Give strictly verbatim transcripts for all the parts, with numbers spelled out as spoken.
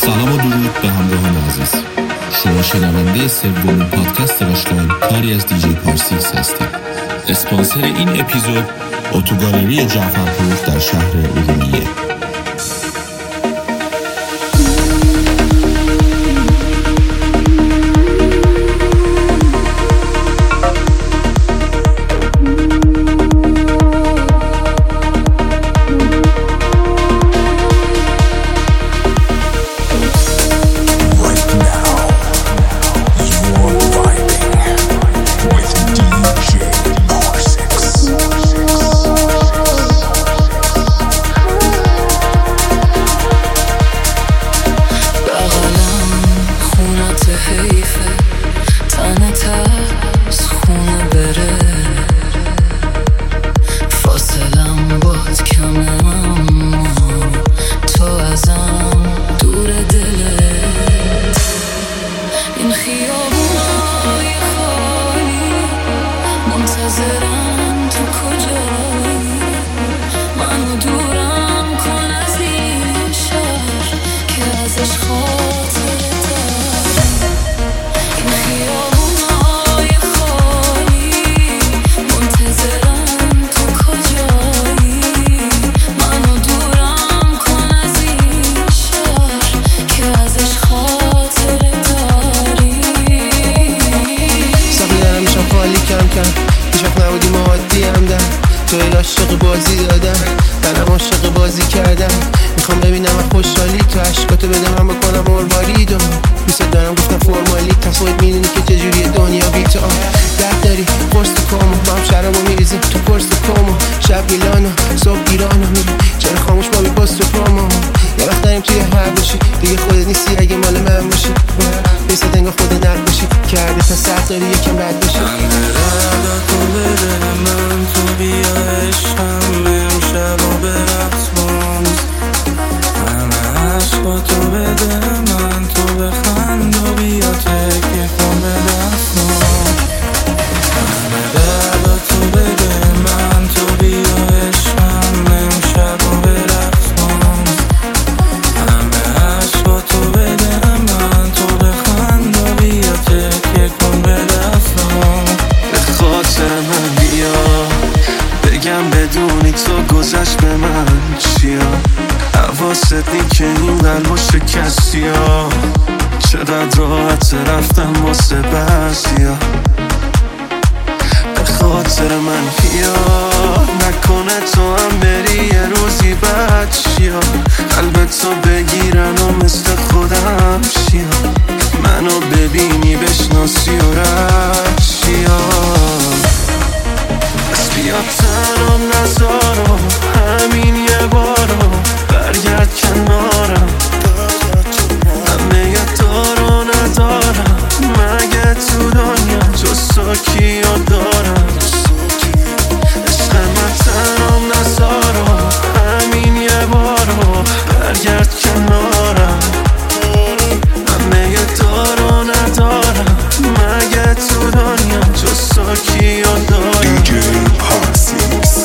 سلام و درود به همراهان عزیز. شما شنونده سومین پادکست آشغال کاری از دیجی پارسیکس هستید. اسپانسر این اپیزود اتوگالری جعفرپور در شهر ارومیه. توی عاشق بازی دادم، منم عاشق بازی کردم. میخوام ببینم خوشحالی تو عشقاتو بدم من بکنم مروالیدو. دوست دارم گفتم فرمالی تا خود میدونی که چجوری دنیا بی تو. درد داری قرص کامو با هم شرابو میریزیم تو قرص کامو. شب میلانو صبح ایرانو میری چرا خاموش ما بی پاست و پامو. یه وقت داریم توی هر باشی دیگه خودت نیستی اگه مال من باشی. بیست انگاه خودت نرد باشی کرده تا سخت داری یکم بد باشی. تو بده من تو بیا عشقم امشب و به رقص بامز. همه عشقا تو بده من تو بخند و بیا تکیه کن به دستم. همه دردا تو بده من تو بیا عشقم امشب و به رقص بامز. همه عشقا تو بده من تو بخند و بیا تکیه کن به دستم. به خاطر من بیا بگم بدونی تو گذشت به من چیا. حواست نی که این قلب و شکستی ها. چقدر راحت رفتم واسه بعضیا. به خاطر من بیا نکنه تو هم بری یه روزی بد چیا. قلبتو بگیرن و مثل خودم شیا. منو ببینی بشناسی و رد چیا. بس بیا تنم نذارم همین یه بارم. برگرد کنارم همه یه دارو ندارم. مگه تو دنیا جز تو کیا دارم. عشق من تنم نذارم همین یه بارم. برگرد کنارم همه یه دارو ندارم. مگه تو دنیا جز تو کیا دارم. دیجی پارسیکس.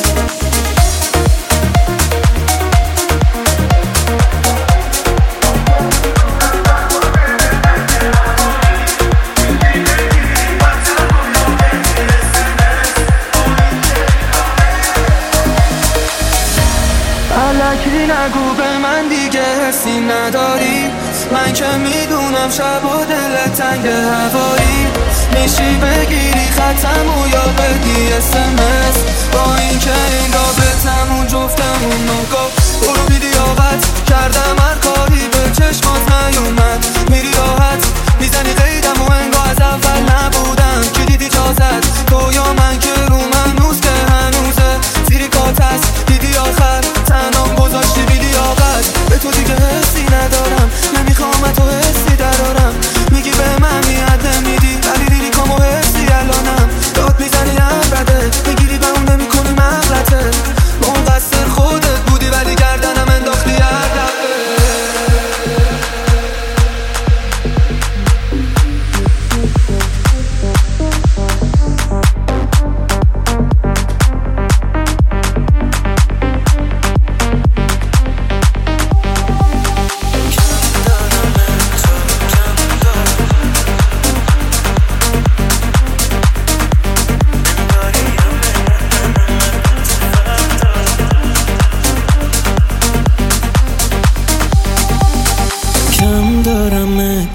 الکی نگو به من دیگه حسی نداری. من که میدونم شب و دل تنگ هوایی. میشی بگیری خطمو یا بدی اسمس. با این که این رابطمون جفتمون نگو. برو بی لیاقت کردم هر کاری به چشمات نیومد. میری راحت میزنی قیدم و انگاه از اول نبودم. کی دیدی جازت تو یا من که رو من نوز که هنوزه تیریکات هست. دیدی آخر تنام گذاشتی بی لیاقت. به تو دیگه حسی ندارم نمیخوام تو حسی درارم. میگی به من میاد نمیدی ولی دیدی کامو حسی الانم. داد میزنی هم بده میگیری به اون نمی کنی مغلطه. با اون قصد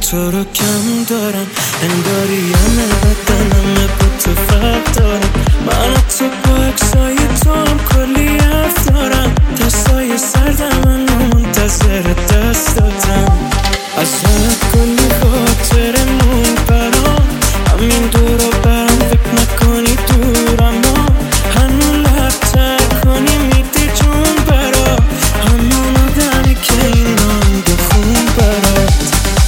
تو رو کم دارم، انگاری همه بدنم با تو فرق دارم. من تو با اکسای تو هم کلی حرف دارم، دستای سردم من منتظر دست دادم. ازت کلی خاطر مون برام، همین دور رو برام فکر نکنی دور، اما هنو لبتر کنی میدی جون برا همون آدمی که اینان بخون برات.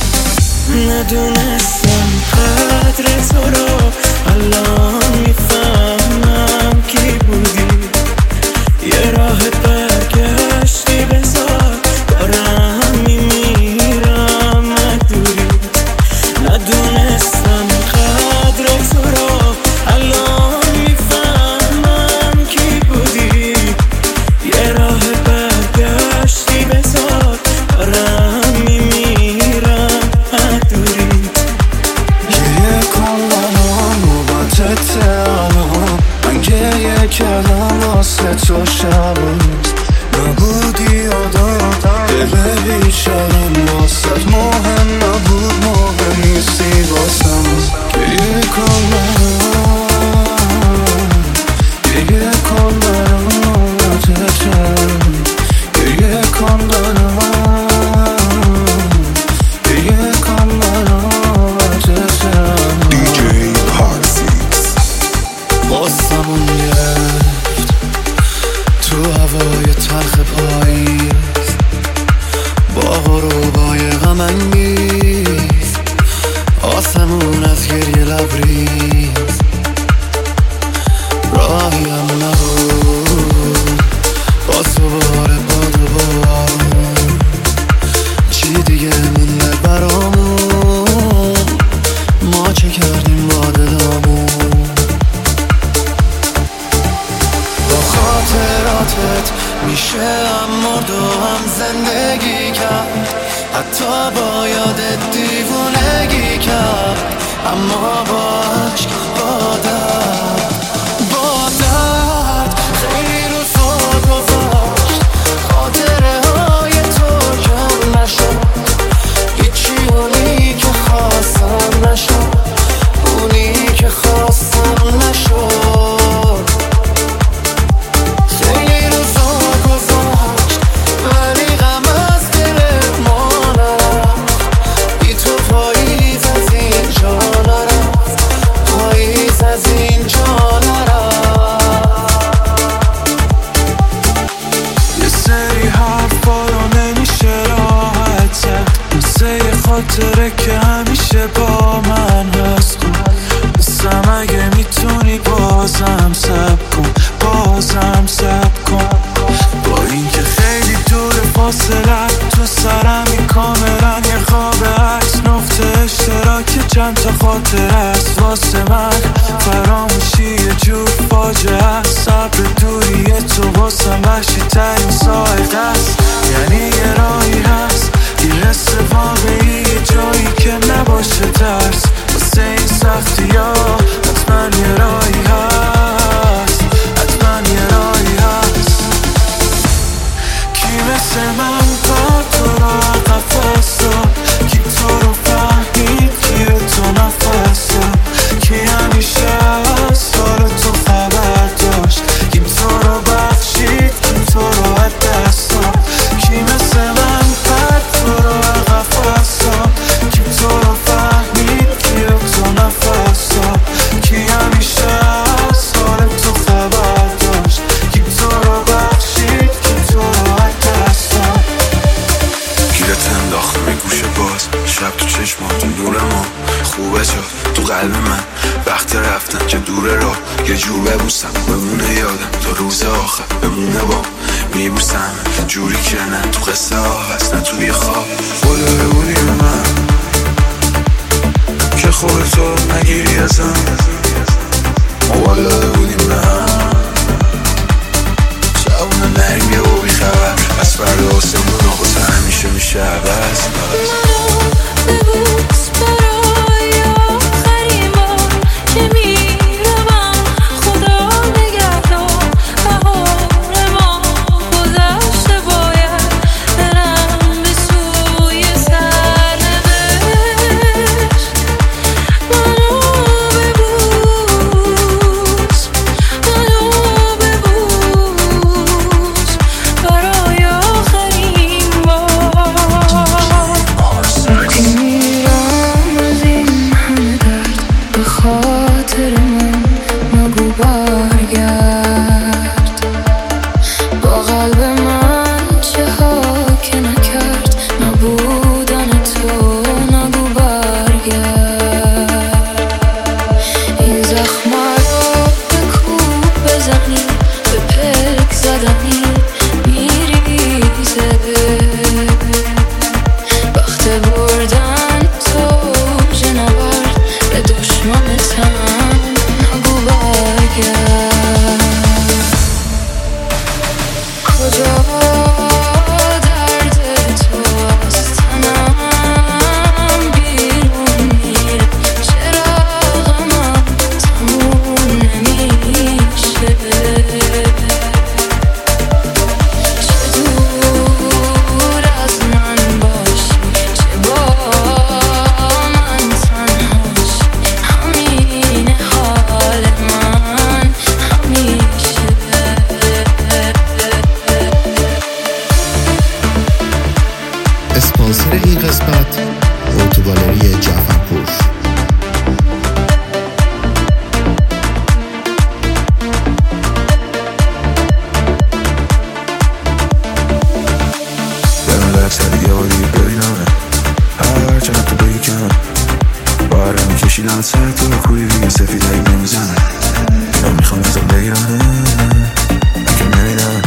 ندونستم قدر تو رو، الان میفهمم کی بودی. یه راه برگشتی بذار، دارم میمیرم ندوری. ندونستم قدر تو رو، الان میفهمم کی بودی. یه راه برگشتی بذار، دارم میمیرم ندوری. گریه کن منو نوبتت الان، من گریه کردم واسه تو شباز. نبودی یادم دل بیچارم، واسه مهم نبود مهم نیستی واسم. گریه کن منو، گریه کن منو نوبتت، گریه کن منو، گریه کن منو نوبتت. دیجی پارسیکس باستمون گرفت تو هوای تلخ پاییز، با غروبای غم انگیز، آسمون از گریه لبریز. راهیم نبود با سوار باد و بارون، چی دیگه مونده برامون، ما چه کردیم با دلامون. با خاطراتت میشه هم مرد و هم زندگی کرد، حتی با یادت دیوونگی کرد، اما با عشق با درد، با درد خیلی رو تو گذاشت. خاطره های تو کم نشد، هیچی اونی که خواستم نشد، اونی که خواستم نشد. خیلی رو تو گذاشت ولی غم از دلت ما نرفت، بی تو پاییز از اینجا نرفت، پاییز از اینجا نرفت. یه سری حرفا رو نمیشه راحت زد، مثل یه خاطره که همیشه با من هست. بسم اگه میتونی بازم سب کن، بازم سب کن. با اینکه خیلی دور فاصلت تو سرمی، کاملا یه خواب عکس، نقطه اشتراک چند تا خاطره است واسه من. فراموشی یه جور فاجعه است، صبر دوری تو واسم وحشی ترین ساعت است. یعنی یه راهی هست، یه حس واقعی، یه جایی که نباشه ترس. واسه این سختی ها حتما یه راهی هست، حتما یه راهی هست. کی مثل من با تو رو عقب واسد، کی تو رو فهمید، کی تو نفس داد، کی همیشه از حال تو خبر داشت، کی تو رو بخشید، کی تو رو از دست داد. کی مثل من با تو رو عقب واسد، کی تو رو فهمید، کی تو نفس داد، کی همیشه از حال تو خبر داشت، کی تو رو بخشید، کی تو رو از دست داد. گیرت انداختم یه گوشه باز، شب تو چشمات نور ما خوبه جا تو قلب من. وقت رفتن که دوره راه، یه جور ببوسم بمونه یادم تا روز آخر بمونه با میبوسم، جوری که نه تو قصه ها هست نه توی خواب. خدای بودی به من که خودتو نگیری ازم، ما والده بودیم به هم. شبونه نریم یه و بیخبر از فردا آسمون آخوزه همیشه میشه عوض. ببوس برای آخرین بار که میروم، خدا نگهدار. بهار ما گذشته، باید برم به سوی سرنوشت. کشیدن سر تو کوی روی سفید هایی نمیزنه من میخوام ازم بگیرنه اگه نمیدن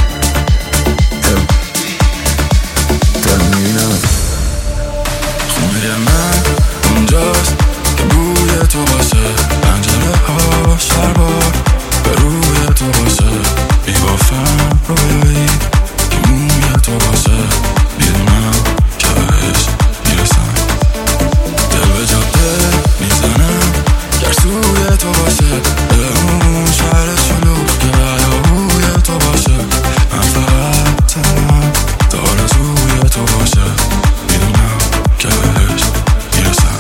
دل میبینم خونه من اونجاست که بوی تو باشه پنجره ها شربار به روی تو باشه بیبافم روی که موی تو باشه میدونم که بهش میرسم دل به جاده میزنم گرسوی تو باشه به اون شهر شلوغ که هیاهوی تو باشه من فقط تنم تا آرزوی تو باشه میدونم که بهش میرسم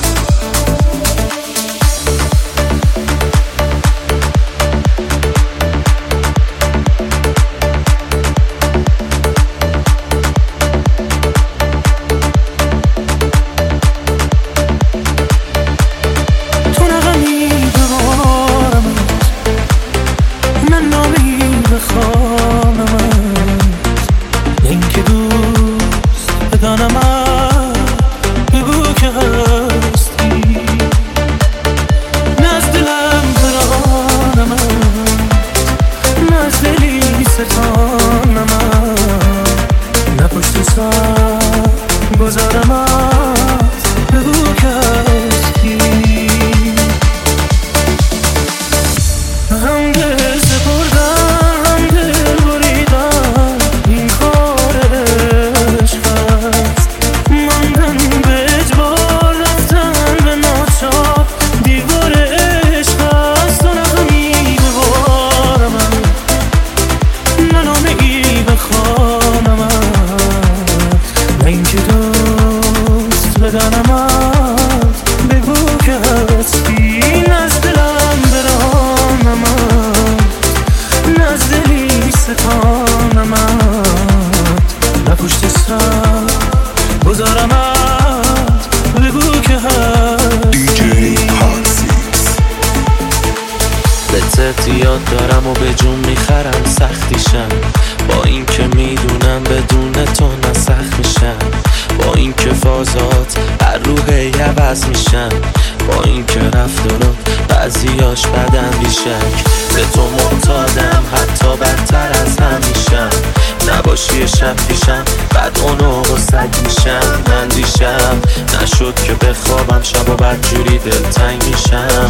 یاد دارم و به جون میخرم سختیشم با این که میدونم بدون تو نسخت میشم با این که فازات هر روحی عوض میشم با این که رفتارات بعضیاش بدن بیشک به تو معتادم حتی بدتر از هم میشم نباشی شب پیشم بعد اونو و سگ میشم من دیشم نشد که بخوابم شب و بدجوری دلتنگ میشم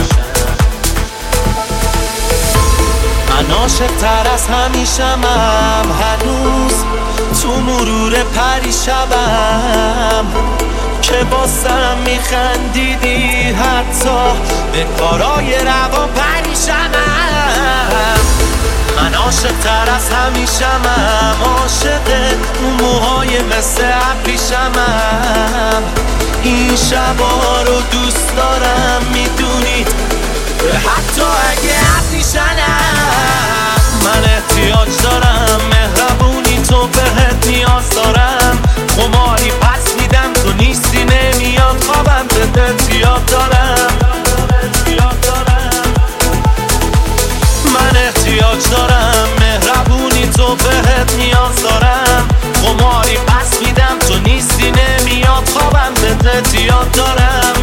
من عاشق‌تر از همیشمم هنوز تو مرور پریشبم که باسم میخندیدی حتی به کارای روان پریشمم من عاشق‌تر از همیشمم عاشق اون موهای مثل ابریشمم این شبا رو دوست دارم میدونید حتی اگه ابریشمم من احتیاج دارم مهربونی تو بهت نیاز دارم خماری پس میدم تو نیستی نمیاد خوابم بهت یاد دارم من احتیاج دارم مهربونی تو بهت نیاز دارم خماری پس میدم تو نیستی نمیاد خوابم بهت یاد دارم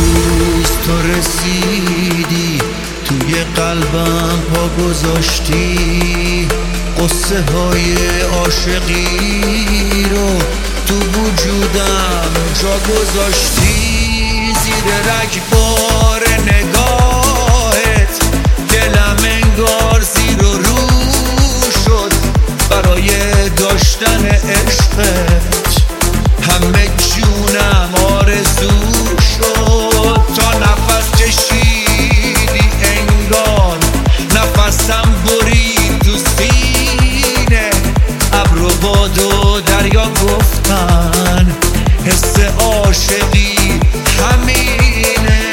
روز تو رسیدی توی قلبم پا گذاشتی، قصه های عاشقی رو تو وجودم جا گذاشتی. زیر رگبار نگاهت دلم انگار زیر و رو شد برای داشتن عشقت، همه جونم آرزو شد. تا نفس کشیدی انگار نفسم برید تو سینه، ابر و باد و دریا گفتن حس عاشقی همینه.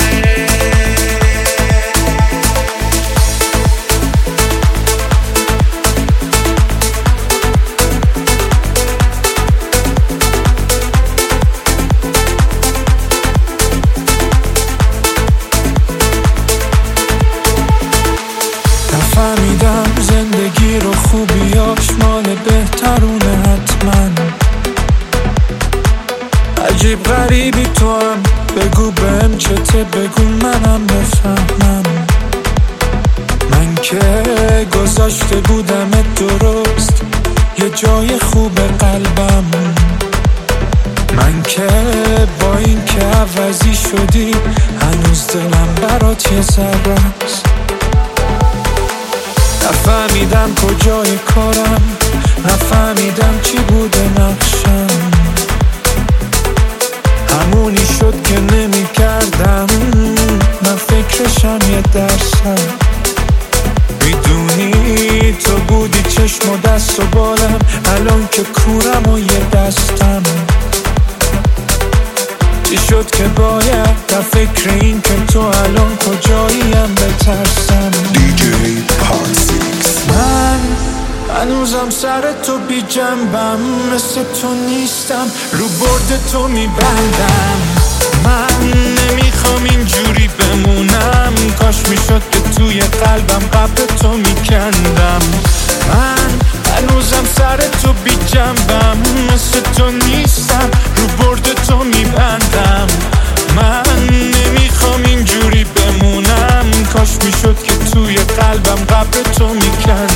نفهمیدم زندگی رو خوبیاش مال بهترونه حتما. عجیب غریبی تو هم، بگو بهم چته، بگو منم بفهمم. من که گذاشته بودم درست یه جای خوب قلبم، من که با این که عوضی شدی هنوز دلم برات یه ذره است. نفهمیدم کجای کارم، نفهمیدم چی بوده نقشم، همونی شد که نمی کردم من فکرشم یه درسم. میدونی تو بودی چشم و دست و بالم، الان که کورم و یه دستم. چی شد که باید در فکر این که تو الان کجاییم بترسم. دیجی پارسیکس. من هنوزم سر تو بی جنبم، مثل تو نیستم رو برد تو میبندم. من نمیخوام اینجوری بمونم، کاش میشد که توی قلبم قبل تو میکندم. من هنوزم سر تو بی جنبم، مثل تو نیستم رو برد تو میبندم. من نمیخوام اینجوری بمونم، کاش میشد که توی قلبم قبل تو میکندم.